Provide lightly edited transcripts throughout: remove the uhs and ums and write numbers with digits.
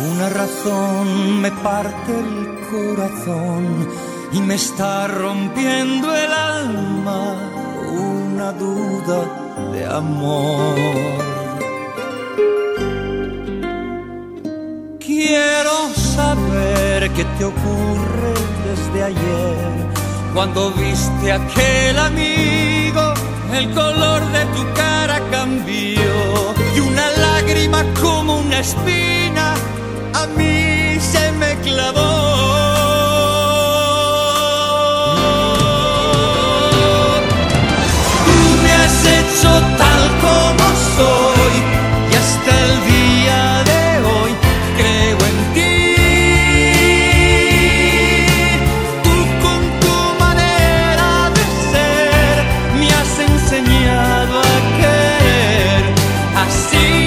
Una razón me parte el corazón y me está rompiendo el alma, una duda de amor. Quiero saber qué te ocurre desde ayer, cuando viste a aquel amigo, el color de tu cara cambió y una lágrima como una espina a mí se me clavó. Tú me has hecho tal como soy y hasta el día de hoy creo en ti. Tú con tu manera de ser me has enseñado a querer así.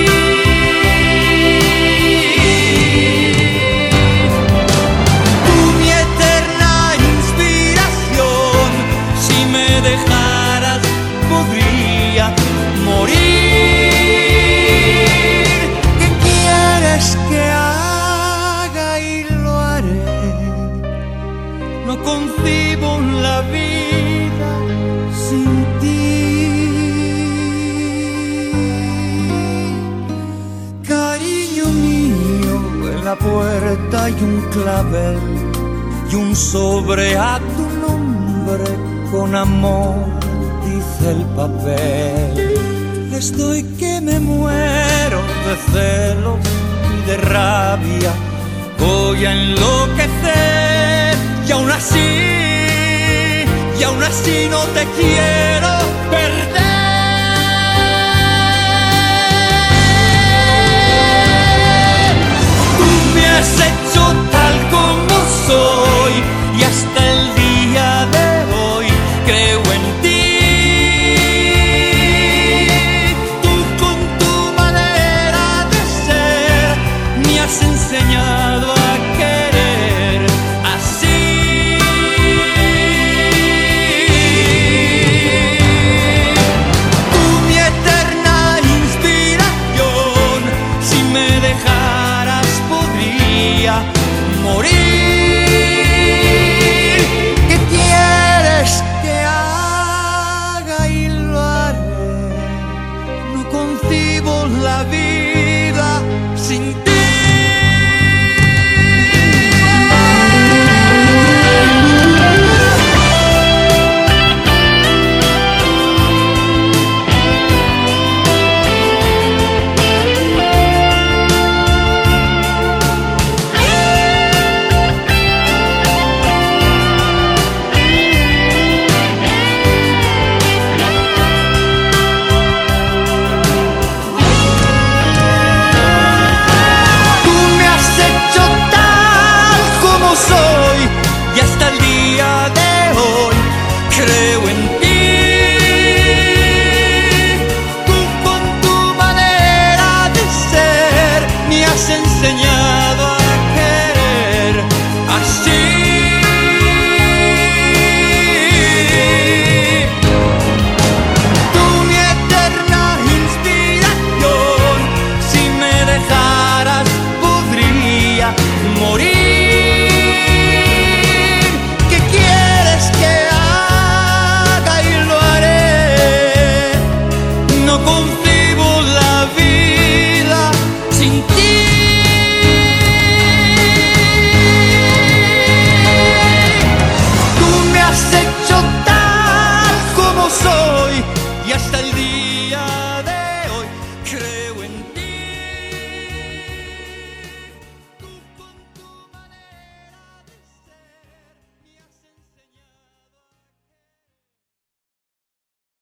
Morir, ¿qué quieres que haga? Y lo haré. No concibo la vida sin ti. Cariño mío, en la puerta hay un clavel y un sobre a tu nombre con amor, dice el papel. Estoy que me muero de celos y de rabia, voy a enloquecer y aún así no te quiero.